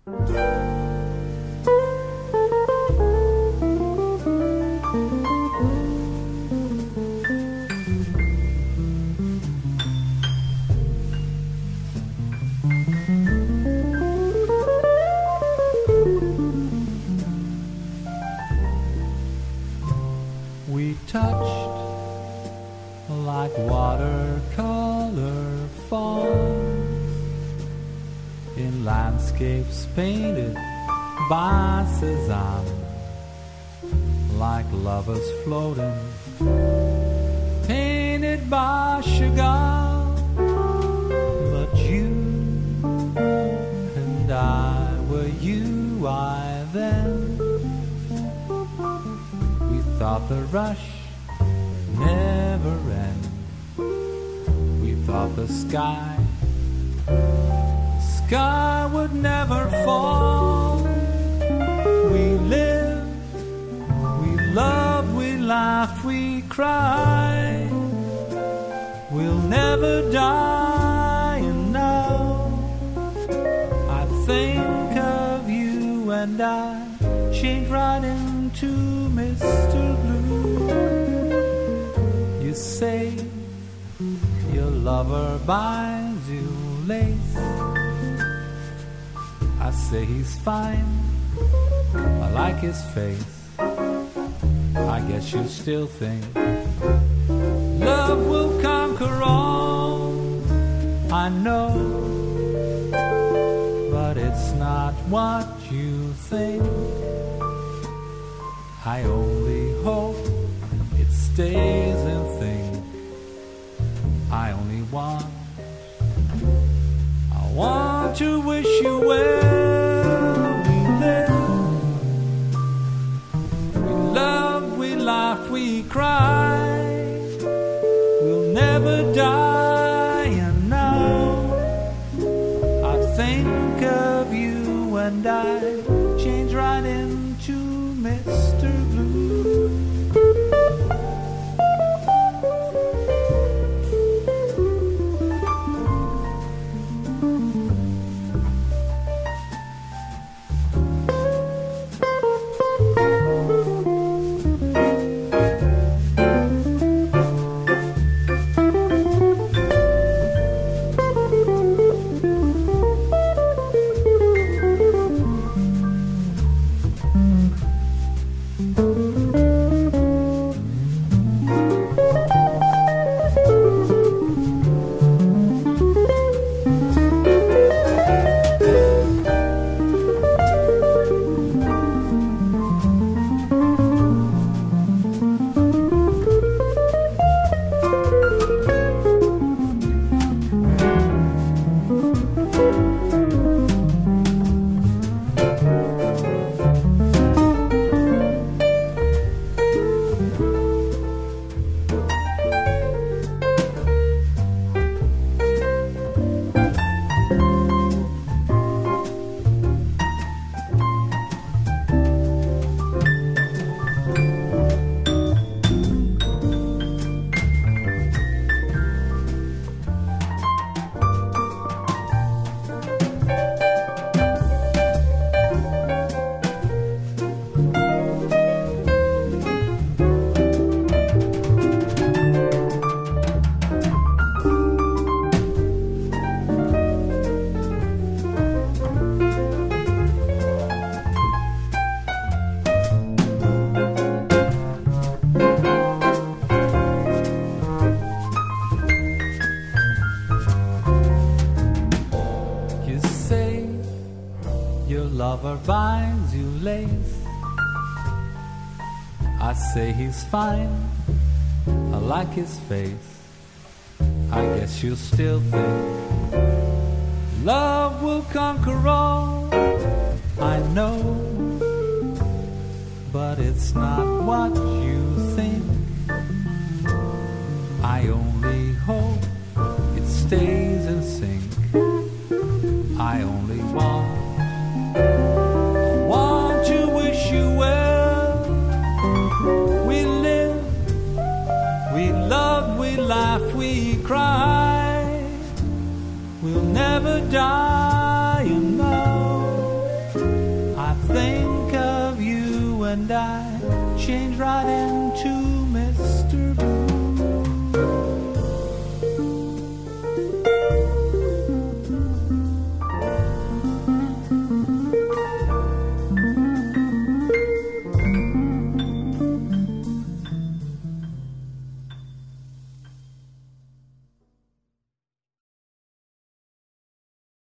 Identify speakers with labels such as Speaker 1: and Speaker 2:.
Speaker 1: We touched like watercolor falls in landscapes painted by Cézanne, like lovers floating, painted by Chagall. But you and I were you, I then. We thought the rush never end. We thought the sky would never fall. We lived, we loved, we laughed, we cried. We'll never die, and now I think of you and I change right into Mr. Blue. You say your lover buys you lace. I say he's fine, I like his face. I guess you still think love will conquer all. I know, but it's not what you think. I only hope it stays and think. I only want to wish you well. We live, we love, we laugh, we cry. We'll never die, and now I think of you and I change right into Mr. Blue. Lover buys you lace. I say he's fine, I like his face. I guess you still think love will conquer all. I know, but it's not what you think. I only hope it stays in sync. I only want to wish you well. We live, we love, we laugh, we cry. We'll never die, you know. change right into